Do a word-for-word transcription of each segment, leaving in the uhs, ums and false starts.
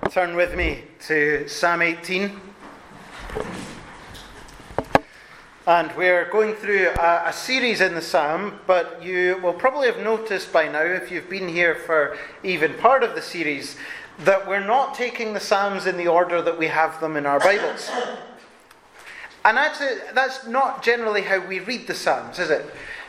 Turn with me to Psalm eighteen. And we're going through a, a series in the Psalm, but you will probably have noticed by now, if you've been here for even part of the series, that we're not taking the Psalms in the order that we have them in our Bibles. And actually, that's not generally how we read the Psalms, is it?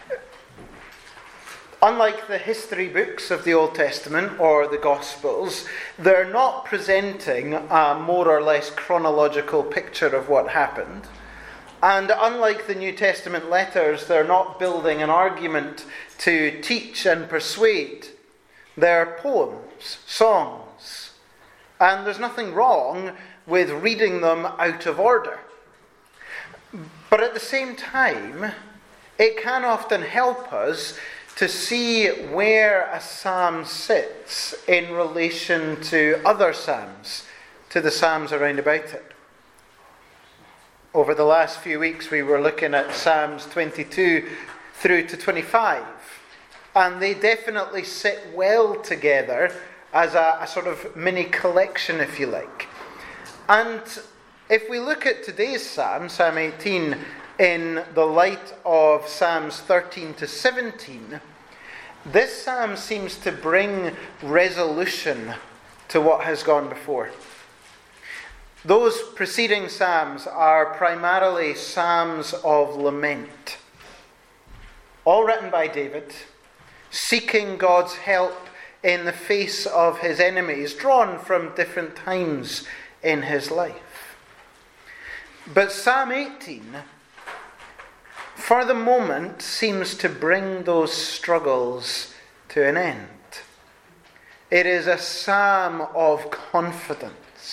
Unlike the history books of the Old Testament or the Gospels, they're not presenting a more or less chronological picture of what happened. And unlike the New Testament letters, they're not building an argument to teach and persuade. They're poems, songs. And there's nothing wrong with reading them out of order. But at the same time, it can often help us to see where a psalm sits in relation to other psalms, to the psalms around about it. Over the last few weeks, we were looking at Psalms twenty-two through to twenty-five, and they definitely sit well together as a, a sort of mini collection, if you like. And if we look at today's Psalm, Psalm eighteen, in the light of Psalms thirteen to seventeen, this Psalm seems to bring resolution to what has gone before. Those preceding Psalms are primarily Psalms of lament, all written by David, seeking God's help in the face of his enemies, drawn from different times in his life. But Psalm eighteen, for the moment, seems to bring those struggles to an end. It is a psalm of confidence.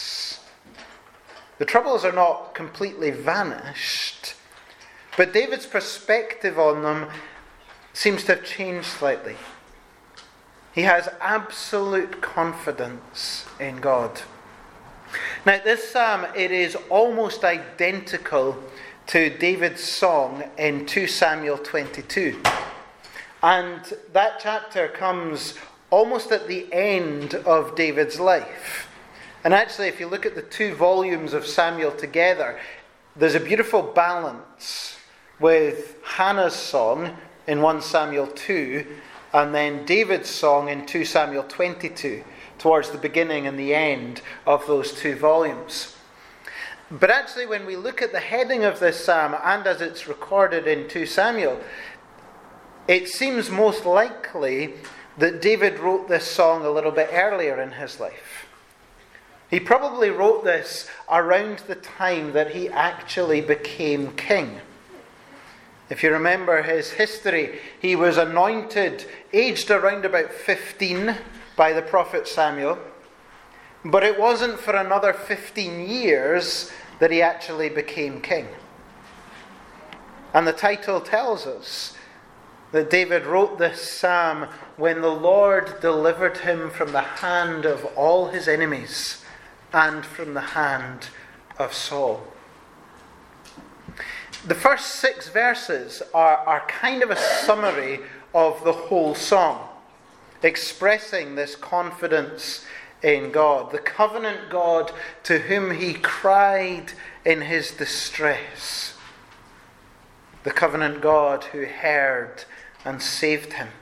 The troubles are not completely vanished, but David's perspective on them seems to have changed slightly. He has absolute confidence in God. Now, this psalm, it is almost identical to David's song in Second Samuel twenty-two. And that chapter comes almost at the end of David's life. And actually, if you look at the two volumes of Samuel together, there's a beautiful balance with Hannah's song in First Samuel two, and then David's song in Second Samuel twenty-two, towards the beginning and the end of those two volumes. But actually, when we look at the heading of this psalm, and as it's recorded in Second Samuel, it seems most likely that David wrote this song a little bit earlier in his life. He probably wrote this around the time that he actually became king. If you remember his history, he was anointed, aged around about fifteen, by the prophet Samuel. But it wasn't for another fifteen years that he actually became king. And the title tells us that David wrote this psalm when the Lord delivered him from the hand of all his enemies and from the hand of Saul. The first six verses are, are kind of a summary of the whole song, expressing this confidence in God, the covenant God to whom he cried in his distress, the covenant God who heard and saved him.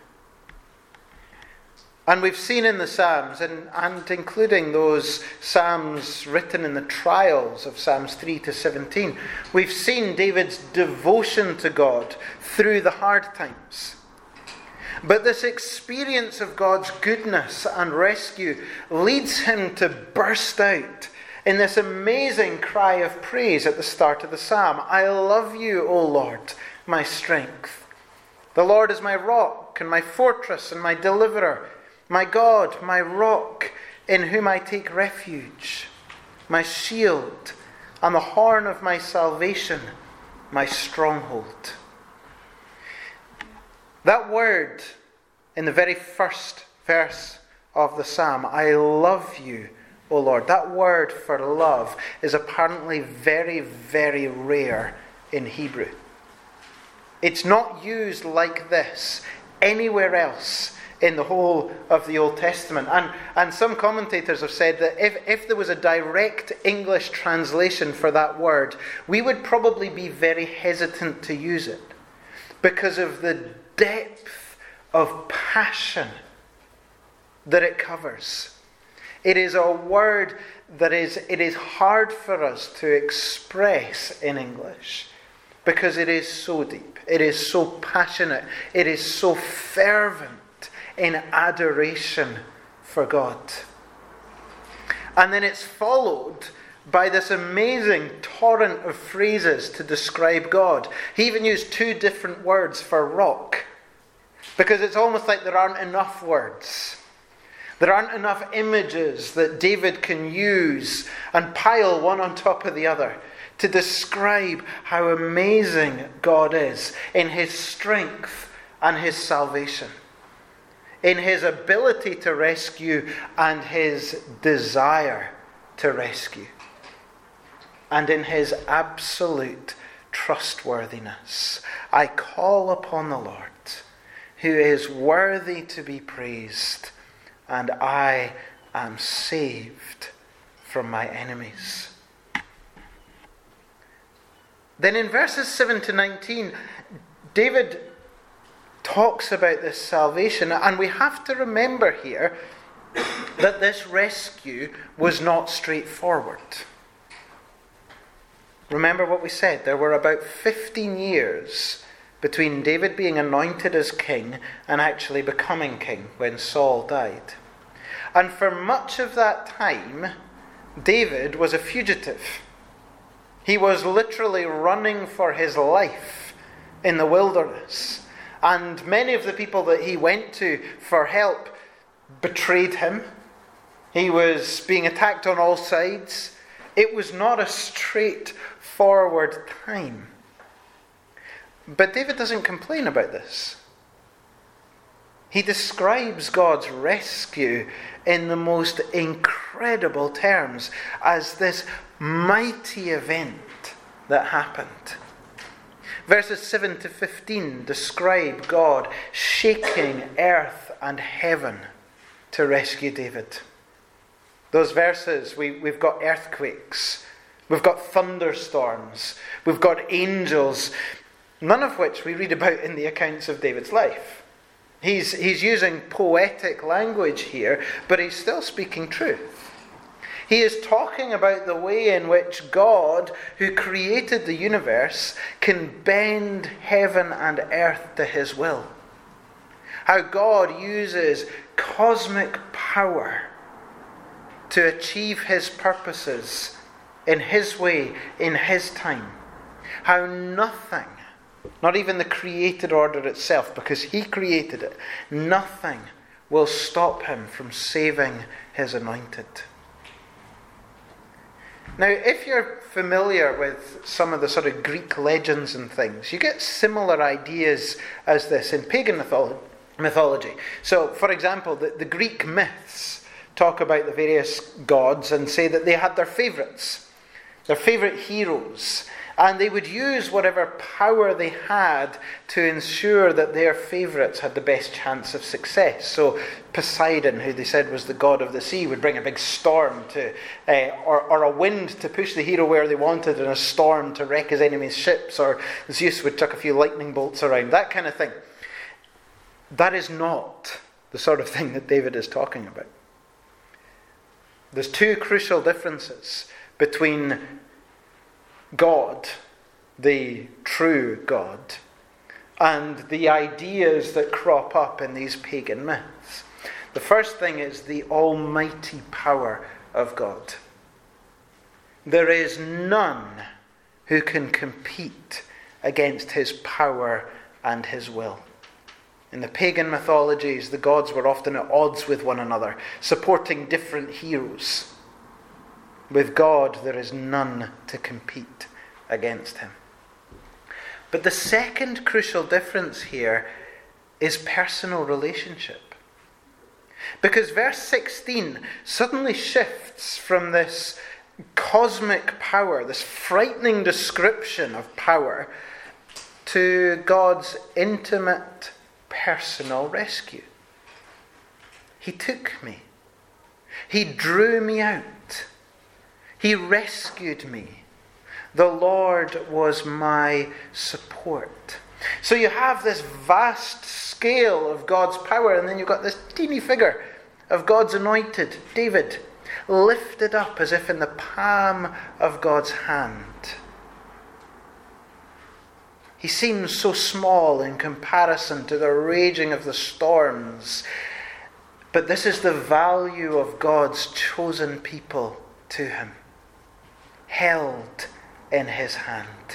And we've seen in the Psalms, and, and including those Psalms written in the trials of Psalms three to seventeen, we've seen David's devotion to God through the hard times. But this experience of God's goodness and rescue leads him to burst out in this amazing cry of praise at the start of the psalm. I love you, O Lord, my strength. The Lord is my rock and my fortress and my deliverer, my God, my rock, in whom I take refuge, my shield and the horn of my salvation, my stronghold. That word in the very first verse of the psalm, I love you, O Lord. That word for love is apparently very, very rare in Hebrew. It's not used like this anywhere else in the whole of the Old Testament. And, and some commentators have said that if, if there was a direct English translation for that word, we would probably be very hesitant to use it because of the depth of passion that it covers. It is a word that is, it is hard for us to express in English because it is so deep, it is so passionate, it is so fervent in adoration for God. And then it's followed by this amazing torrent of phrases to describe God. He even used two different words for rock, because it's almost like there aren't enough words. There aren't enough images that David can use and pile one on top of the other to describe how amazing God is in his strength and his salvation, in his ability to rescue and his desire to rescue, and in his absolute trustworthiness. I call upon the Lord, who is worthy to be praised, and I am saved from my enemies. Then in verses seven to nineteen, David talks about this salvation, and we have to remember here that this rescue was not straightforward. Remember what we said, there were about fifteen years between David being anointed as king and actually becoming king when Saul died. And for much of that time, David was a fugitive. He was literally running for his life in the wilderness. And many of the people that he went to for help betrayed him. He was being attacked on all sides. It was not a straightforward time. But David doesn't complain about this. He describes God's rescue in the most incredible terms as this mighty event that happened. Verses seven to fifteen describe God shaking earth and heaven to rescue David. Those verses, we, we've got earthquakes, we've got thunderstorms, we've got angels, none of which we read about in the accounts of David's life. He's, he's using poetic language here, but he's still speaking truth. He is talking about the way in which God, who created the universe, can bend heaven and earth to his will. How God uses cosmic power to achieve his purposes in his way, in his time. How nothing, not even the created order itself, because he created it, nothing will stop him from saving his anointed. Now, if you're familiar with some of the sort of Greek legends and things, you get similar ideas as this in pagan mytholo- mythology. So, for example, the, the Greek myths talk about the various gods and say that they had their favourites, their favourite heroes, and they would use whatever power they had to ensure that their favourites had the best chance of success. So Poseidon, who they said was the god of the sea, would bring a big storm to, uh, or, or a wind to push the hero where they wanted, and a storm to wreck his enemy's ships, or Zeus would chuck a few lightning bolts around, that kind of thing. That is not the sort of thing that David is talking about. There's two crucial differences between God, the true God, and the ideas that crop up in these pagan myths. The first thing is the almighty power of God. There is none who can compete against his power and his will. In the pagan mythologies, the gods were often at odds with one another, supporting different heroes. With God, there is none to compete against him. But the second crucial difference here is personal relationship. Because verse sixteen suddenly shifts from this cosmic power, this frightening description of power, to God's intimate personal rescue. He took me. He drew me out. He rescued me. The Lord was my support. So you have this vast scale of God's power, and then you've got this teeny figure of God's anointed, David, lifted up as if in the palm of God's hand. He seems so small in comparison to the raging of the storms. But this is the value of God's chosen people to him, held in his hand.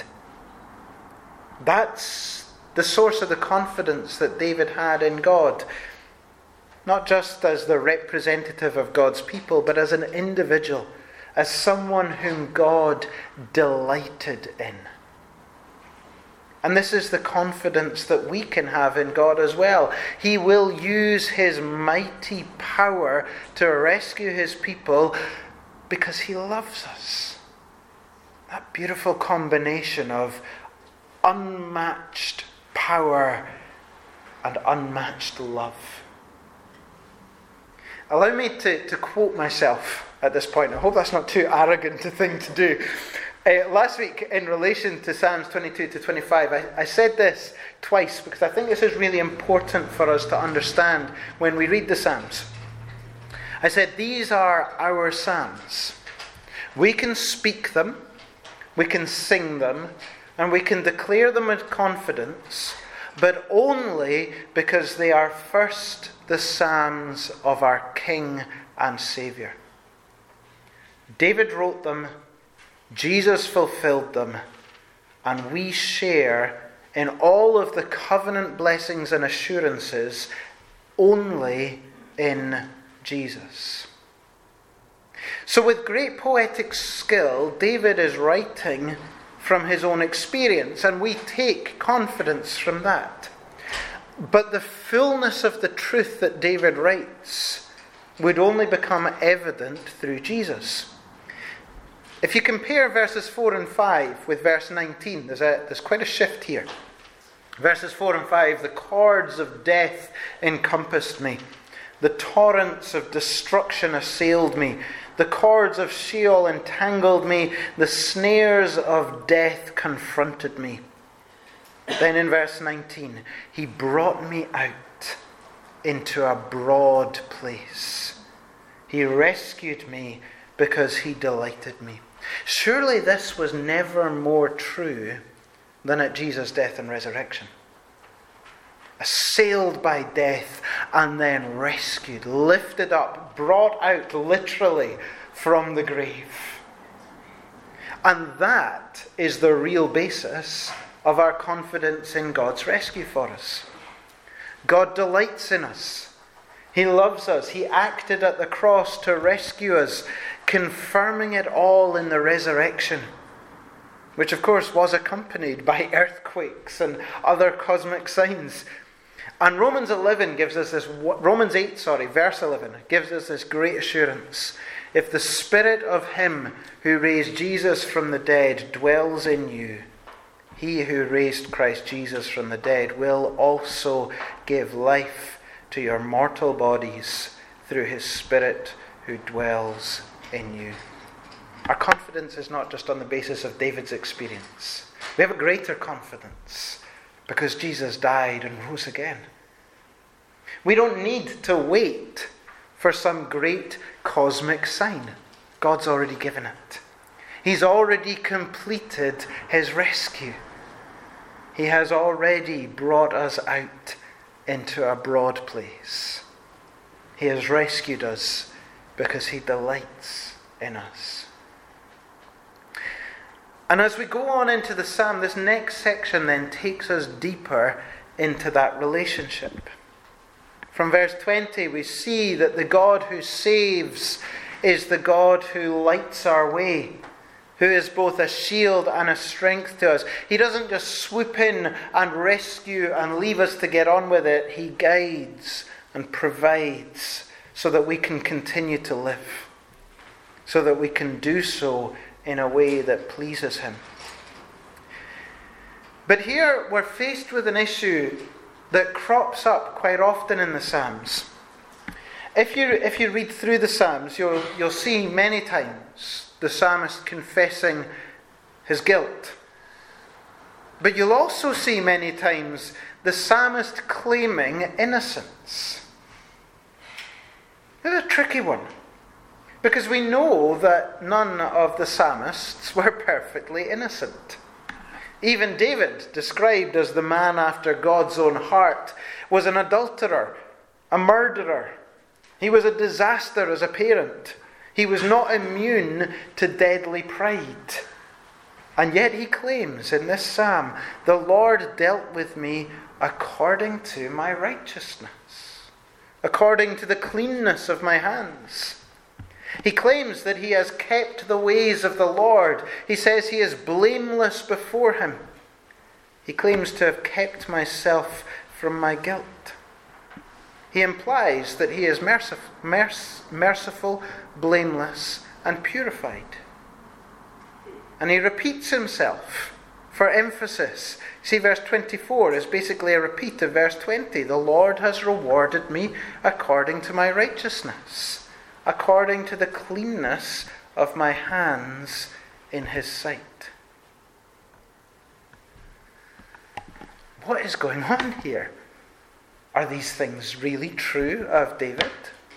That's the source of the confidence that David had in God, not just as the representative of God's people, but as an individual, as someone whom God delighted in. And this is the confidence that we can have in God as well. He will use his mighty power to rescue his people because he loves us. That beautiful combination of unmatched power and unmatched love. Allow me to, to quote myself at this point. I hope that's not too arrogant a thing to do. Uh, last week, in relation to Psalms twenty-two to twenty-five, I, I said this twice because I think this is really important for us to understand when we read the Psalms. I said, these are our Psalms. We can speak them, we can sing them, and we can declare them with confidence, but only because they are first the Psalms of our King and Saviour. David wrote them, Jesus fulfilled them, and we share in all of the covenant blessings and assurances only in Jesus. So with great poetic skill, David is writing from his own experience, and we take confidence from that. But the fullness of the truth that David writes would only become evident through Jesus. If you compare verses four and five with verse nineteen, there's, a, there's quite a shift here. Verses four and five, the cords of death encompassed me. The torrents of destruction assailed me. The cords of Sheol entangled me. The snares of death confronted me. Then in verse nineteen, he brought me out into a broad place. He rescued me because he delighted me. Surely this was never more true than at Jesus' death and resurrection. Assailed by death and then rescued, lifted up, brought out literally from the grave. And that is the real basis of our confidence in God's rescue for us. God delights in us. He loves us. He acted at the cross to rescue us, confirming it all in the resurrection, which of course was accompanied by earthquakes and other cosmic signs. And Romans eleven gives us this, Romans eight, sorry, verse eleven, gives us this great assurance. If the Spirit of him who raised Jesus from the dead dwells in you, he who raised Christ Jesus from the dead will also give life to your mortal bodies through his Spirit who dwells in you. Our confidence is not just on the basis of David's experience. We have a greater confidence because Jesus died and rose again. We don't need to wait for some great cosmic sign. God's already given it. He's already completed his rescue. He has already brought us out into a broad place. He has rescued us because he delights in us. And as we go on into the psalm, this next section then takes us deeper into that relationship. From verse twenty, we see that the God who saves is the God who lights our way, who is both a shield and a strength to us. He doesn't just swoop in and rescue and leave us to get on with it. He guides and provides so that we can continue to live, so that we can do so in a way that pleases him. But here we're faced with an issue that crops up quite often in the Psalms. If you if you read through the Psalms, you'll you'll see many times the psalmist confessing his guilt. But you'll also see many times the psalmist claiming innocence. It's a tricky one, because we know that none of the psalmists were perfectly innocent. Even David, described as the man after God's own heart, was an adulterer, a murderer. He was a disaster as a parent. He was not immune to deadly pride. And yet he claims in this psalm, "The Lord dealt with me according to my righteousness, according to the cleanness of my hands." He claims that he has kept the ways of the Lord. He says he is blameless before him. He claims to have kept myself from my guilt. He implies that he is merciful, merc- merciful, blameless, and purified. And he repeats himself for emphasis. See, verse twenty-four is basically a repeat of verse twenty. "The Lord has rewarded me according to my righteousness, according to the cleanness of my hands in his sight." What is going on here? Are these things really true of David?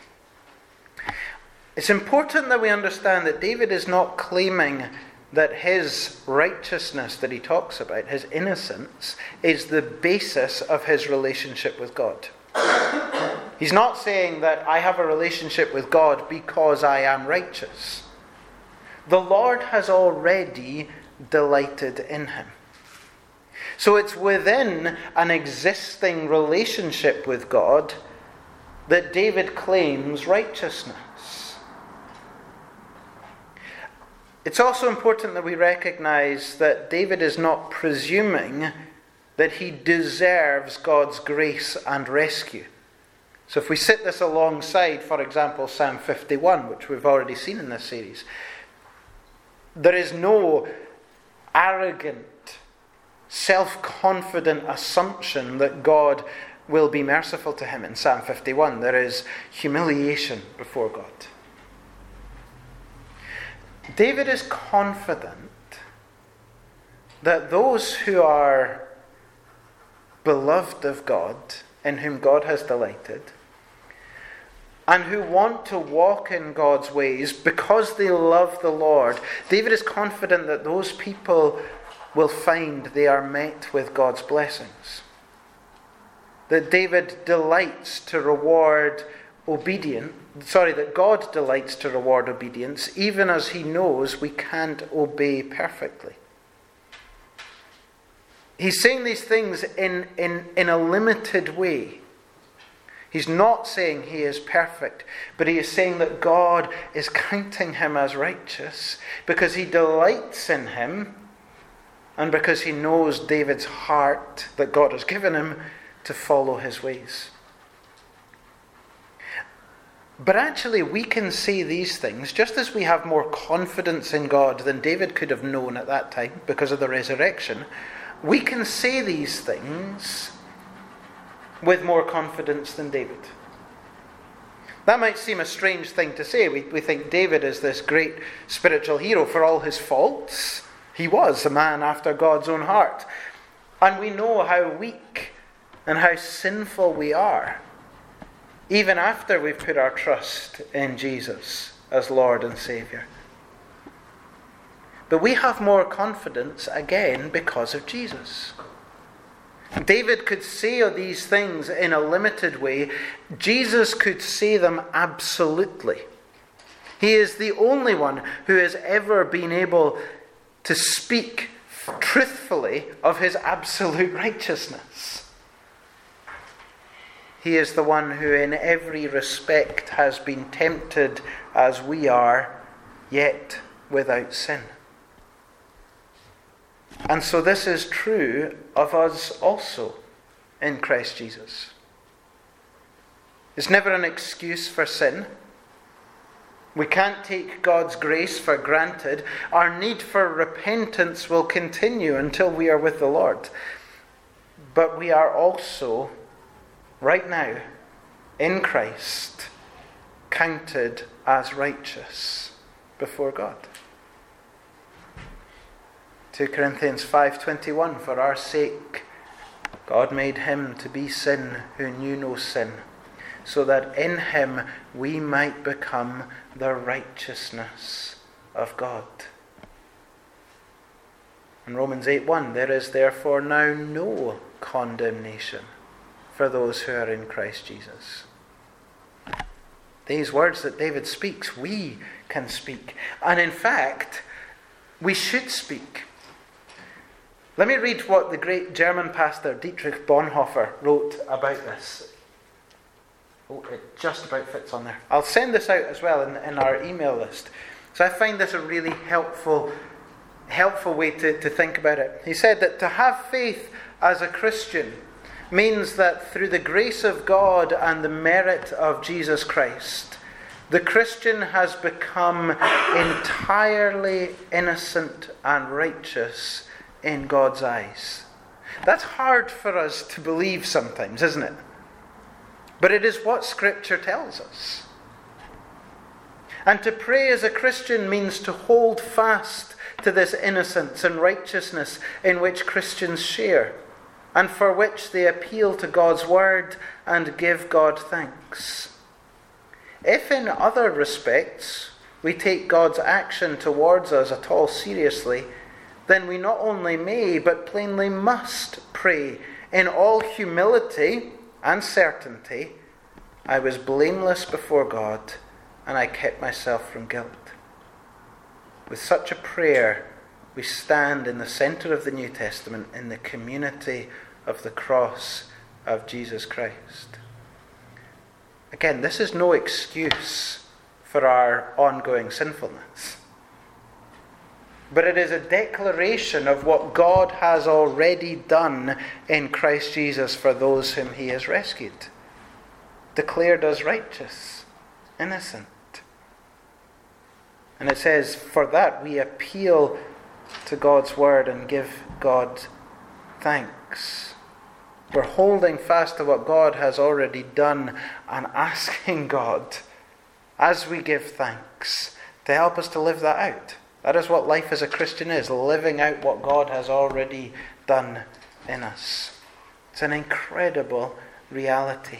It's important that we understand that David is not claiming that his righteousness that he talks about, his innocence, is the basis of his relationship with God. He's not saying that I have a relationship with God because I am righteous. The Lord has already delighted in him. So it's within an existing relationship with God that David claims righteousness. It's also important that we recognize that David is not presuming that he deserves God's grace and rescue. So if we sit this alongside, for example, Psalm fifty-one, which we've already seen in this series, there is no arrogant, self-confident assumption that God will be merciful to him in Psalm fifty-one. There is humiliation before God. David is confident that those who are beloved of God, in whom God has delighted, and who want to walk in God's ways because they love the Lord, David is confident that those people will find they are met with God's blessings. That David delights to reward obedience, sorry, that God delights to reward obedience, even as he knows we can't obey perfectly. He's saying these things in, in, in a limited way. He's not saying he is perfect, but he is saying that God is counting him as righteous because he delights in him and because he knows David's heart that God has given him to follow his ways. But actually, we can say these things just as we have more confidence in God than David could have known at that time because of the resurrection. We can say these things with more confidence than David. That might seem a strange thing to say. We, we think David is this great spiritual hero. For all his faults, he was a man after God's own heart. And we know how weak and how sinful we are, even after we've put our trust in Jesus as Lord and Saviour. But we have more confidence again because of Jesus. David could say these things in a limited way. Jesus could say them absolutely. He is the only one who has ever been able to speak truthfully of his absolute righteousness. He is the one who in every respect has been tempted as we are, yet without sin. And so this is true of us also in Christ Jesus. It's never an excuse for sin. We can't take God's grace for granted. Our need for repentance will continue until we are with the Lord. But we are also, right now, in Christ, counted as righteous before God. Second Corinthians five twenty-one, for our sake God made him to be sin who knew no sin, so that in him we might become the righteousness of God. In Romans eight one, there is therefore now no condemnation for those who are in Christ Jesus. These words that David speaks, we can speak. And in fact, we should speak. Let me read what the great German pastor Dietrich Bonhoeffer wrote about this. Oh, it just about fits on there. I'll send this out as well in, in our email list. So I find this a really helpful, helpful way to, to think about it. He said that to have faith as a Christian means that through the grace of God and the merit of Jesus Christ, the Christian has become entirely innocent and righteous in God's eyes. That's hard for us to believe sometimes, isn't it? But it is what Scripture tells us. And to pray as a Christian means to hold fast to this innocence and righteousness in which Christians share, and for which they appeal to God's word and give God thanks. If in other respects we take God's action towards us at all seriously, then we not only may, but plainly must pray in all humility and certainty, I was blameless before God, and I kept myself from guilt. With such a prayer, we stand in the center of the New Testament in the community of the cross of Jesus Christ. Again, this is no excuse for our ongoing sinfulness, but it is a declaration of what God has already done in Christ Jesus for those whom he has rescued, declared us righteous, innocent. And it says, for that we appeal to God's word and give God thanks. We're holding fast to what God has already done and asking God, as we give thanks, to help us to live that out. That is what life as a Christian is, living out what God has already done in us. It's an incredible reality.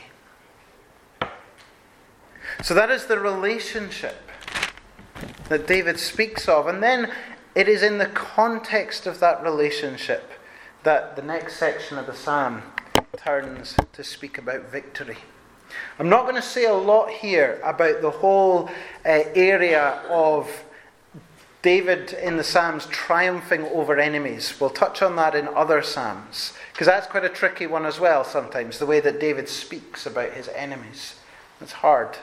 So that is the relationship that David speaks of. And then it is in the context of that relationship that the next section of the psalm turns to speak about victory. I'm not going to say a lot here about the whole uh, area of David in the Psalms triumphing over enemies. We'll touch on that in other Psalms, because that's quite a tricky one as well sometimes, the way that David speaks about his enemies. It's hard.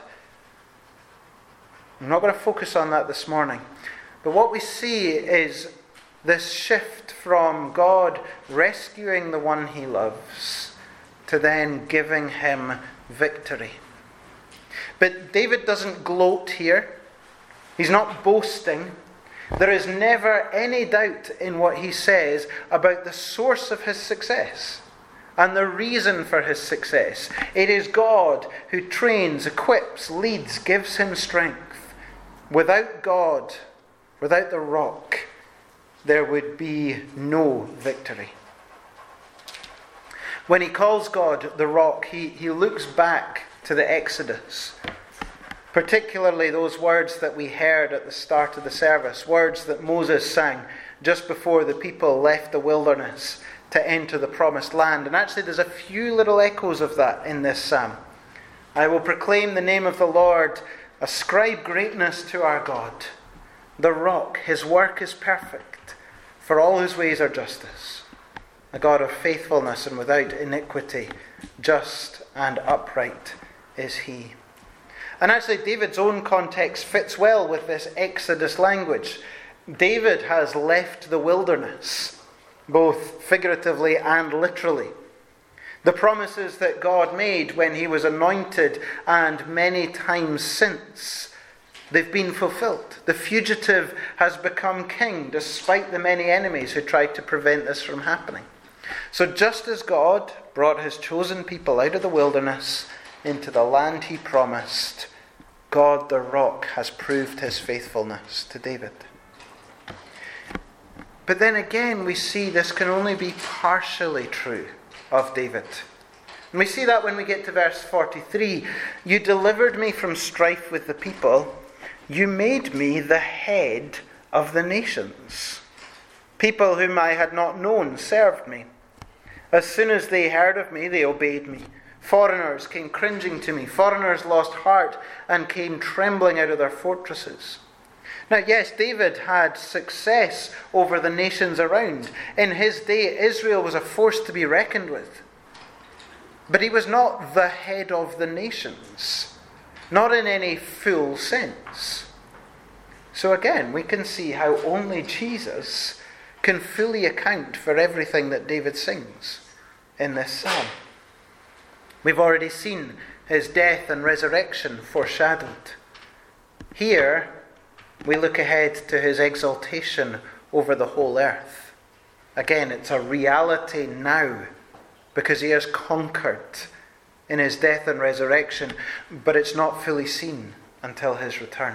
I'm not going to focus on that this morning. But what we see is this shift from God rescuing the one he loves to then giving him victory. But David doesn't gloat here. He's not boasting. There is never any doubt in what he says about the source of his success and the reason for his success. It is God who trains, equips, leads, gives him strength. Without God, without the rock, there would be no victory. When he calls God the rock, he, he looks back to the Exodus. Particularly those words that we heard at the start of the service, words that Moses sang just before the people left the wilderness to enter the promised land. And actually there's a few little echoes of that in this psalm. I will proclaim the name of the Lord, ascribe greatness to our God. The rock, his work is perfect, for all his ways are justice. A God of faithfulness and without iniquity, just and upright is he. And actually David's own context fits well with this Exodus language. David has left the wilderness, both figuratively and literally. The promises that God made when he was anointed and many times since, they've been fulfilled. The fugitive has become king despite the many enemies who tried to prevent this from happening. So just as God brought his chosen people out of the wilderness into the land he promised, God the rock has proved his faithfulness to David. But then again, we see this can only be partially true of David. And we see that when we get to verse forty-three. You delivered me from strife with the people. You made me the head of the nations. People whom I had not known served me. As soon as they heard of me, they obeyed me. Foreigners came cringing to me. Foreigners lost heart and came trembling out of their fortresses. Now, yes, David had success over the nations around. In his day, Israel was a force to be reckoned with. But he was not the head of the nations, not in any full sense. So again, we can see how only Jesus can fully account for everything that David sings in this psalm. We've already seen his death and resurrection foreshadowed. Here, we look ahead to his exaltation over the whole earth. Again, it's a reality now because he has conquered in his death and resurrection, but it's not fully seen until his return.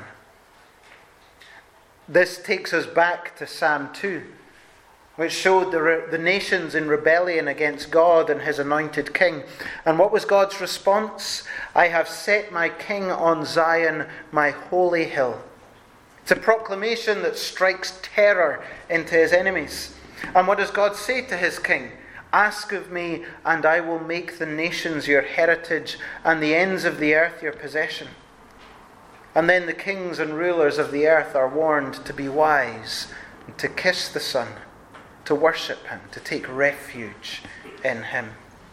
This takes us back to Psalm two, which showed the, re- the nations in rebellion against God and his anointed king. And what was God's response? I have set my king on Zion, my holy hill. It's a proclamation that strikes terror into his enemies. And what does God say to his king? Ask of me, and I will make the nations your heritage, and the ends of the earth your possession. And then the kings and rulers of the earth are warned to be wise, and to kiss the Son, to worship him, to take refuge in him.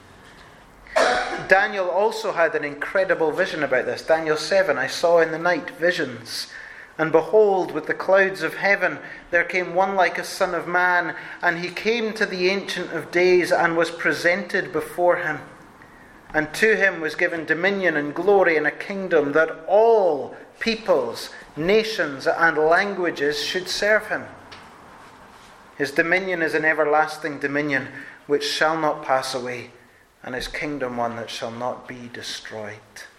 Daniel also had an incredible vision about this. Daniel seven, I saw in the night visions. And behold, with the clouds of heaven, there came one like a son of man, and he came to the Ancient of Days and was presented before him. And to him was given dominion and glory and a kingdom that all peoples, nations, and languages should serve him. His dominion is an everlasting dominion which shall not pass away, and his kingdom one that shall not be destroyed.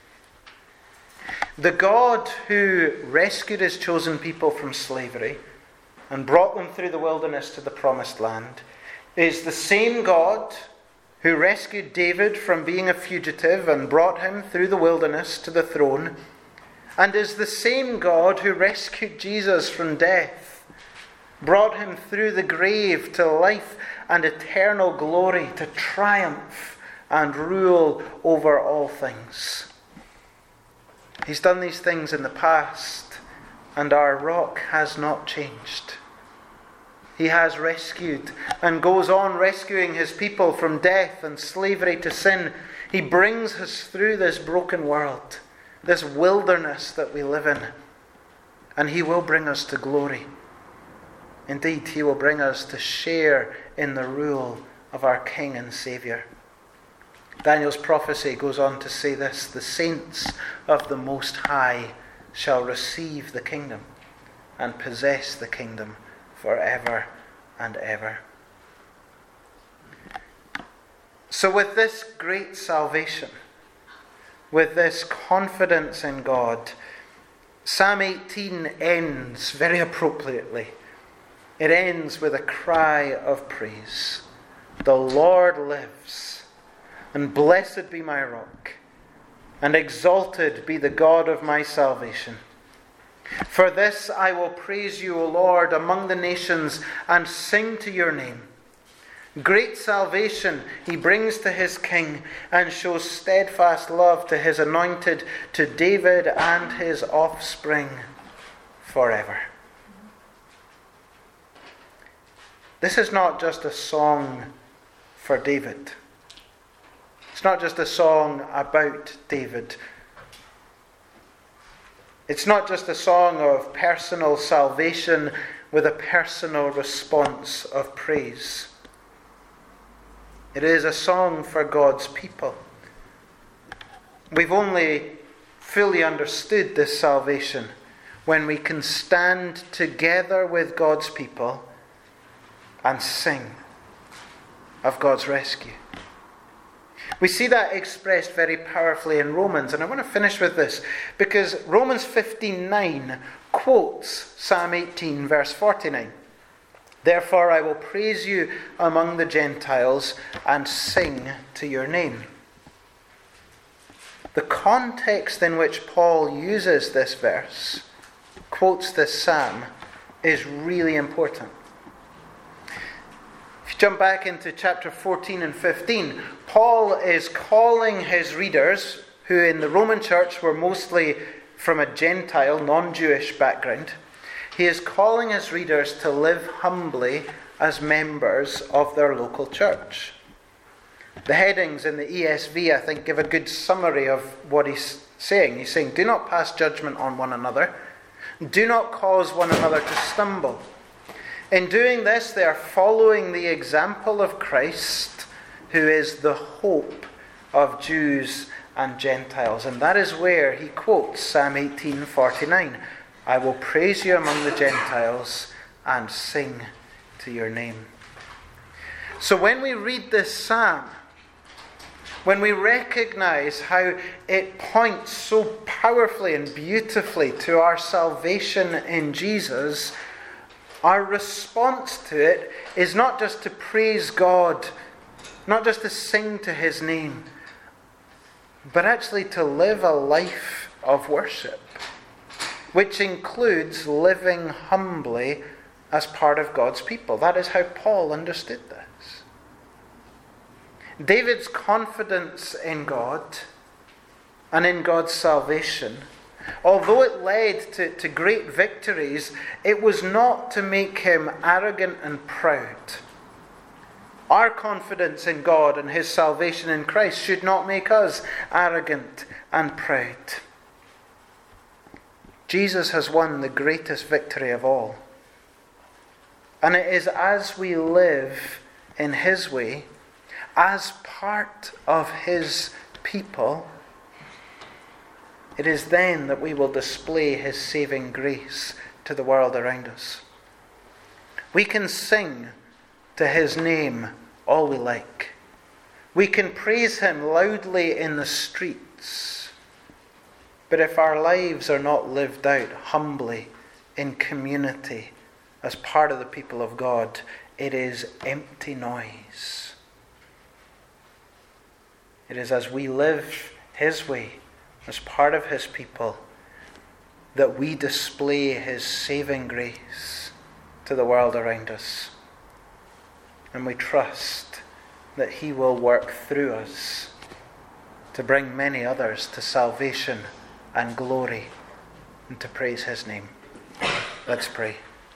The God who rescued his chosen people from slavery and brought them through the wilderness to the promised land is the same God who rescued David from being a fugitive and brought him through the wilderness to the throne, and is the same God who rescued Jesus from death, brought him through the grave to life and eternal glory, to triumph and rule over all things. He's done these things in the past, and our rock has not changed. He has rescued and goes on rescuing his people from death and slavery to sin. He brings us through this broken world, this wilderness that we live in, and he will bring us to glory. Indeed, he will bring us to share in the rule of our King and Saviour. Daniel's prophecy goes on to say this: the saints of the Most High shall receive the kingdom and possess the kingdom forever and ever. So with this great salvation, with this confidence in God, Psalm eighteen ends very appropriately. It ends with a cry of praise. The Lord lives, and blessed be my rock, and exalted be the God of my salvation. For this I will praise you, O Lord, among the nations, and sing to your name. Great salvation he brings to his king, and shows steadfast love to his anointed, to David and his offspring forever. This is not just a song for David. It's not just a song about David. It's not just a song of personal salvation with a personal response of praise. It is a song for God's people. We've only fully understood this salvation when we can stand together with God's people and sing of God's rescue. We see that expressed very powerfully in Romans, and I want to finish with this, because Romans fifteen nine quotes Psalm eighteen, verse forty-nine. Therefore I will praise you among the Gentiles and sing to your name. The context in which Paul uses this verse, quotes this psalm, is really important. If you jump back into chapter fourteen and fifteen, Paul is calling his readers, who in the Roman church were mostly from a Gentile, non-Jewish background, he is calling his readers to live humbly as members of their local church. The headings in the E S V, I think, give a good summary of what he's saying. He's saying, do not pass judgment on one another. Do not cause one another to stumble. In doing this, they are following the example of Christ, who is the hope of Jews and Gentiles. And that is where he quotes Psalm eighteen forty-nine. I will praise you among the Gentiles and sing to your name. So when we read this psalm, when we recognize how it points so powerfully and beautifully to our salvation in Jesus, our response to it is not just to praise God, not just to sing to his name, but actually to live a life of worship, which includes living humbly as part of God's people. That is how Paul understood this. David's confidence in God and in God's salvation, although it led to, to great victories, it was not to make him arrogant and proud. Our confidence in God and his salvation in Christ should not make us arrogant and proud. Jesus has won the greatest victory of all. And it is as we live in his way, as part of his people, it is then that we will display his saving grace to the world around us. We can sing to his name all we like. We can praise him loudly in the streets. But if our lives are not lived out humbly in community as part of the people of God, it is empty noise. It is as we live his way, as part of his people, that we display his saving grace to the world around us. And we trust that he will work through us to bring many others to salvation and glory, and to praise his name. Let's pray.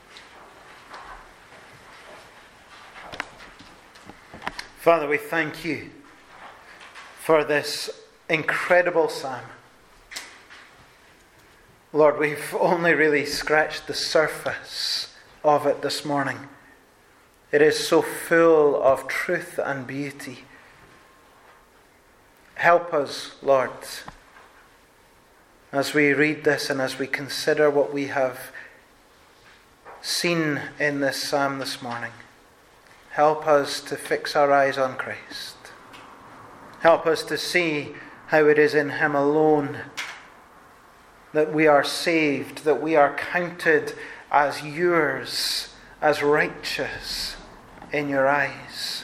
Father, we thank you for this incredible psalm. Lord, we've only really scratched the surface of it this morning. It is so full of truth and beauty. Help us, Lord, as we read this and as we consider what we have seen in this psalm this morning. Help us to fix our eyes on Christ. Help us to see how it is in him alone that we are saved, that we are counted as yours, as righteous in your eyes.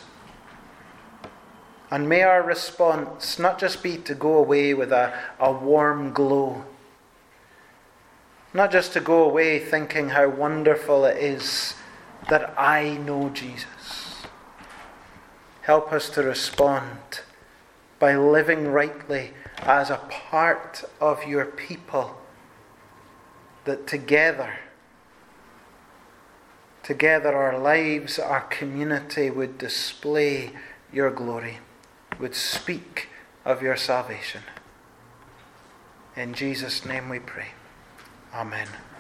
And may our response not just be to go away with a, a warm glow, not just to go away thinking how wonderful it is that I know Jesus. Help us to respond by living rightly as a part of your people, that together, together our lives, our community would display your glory, would speak of your salvation. In Jesus' name we pray. Amen.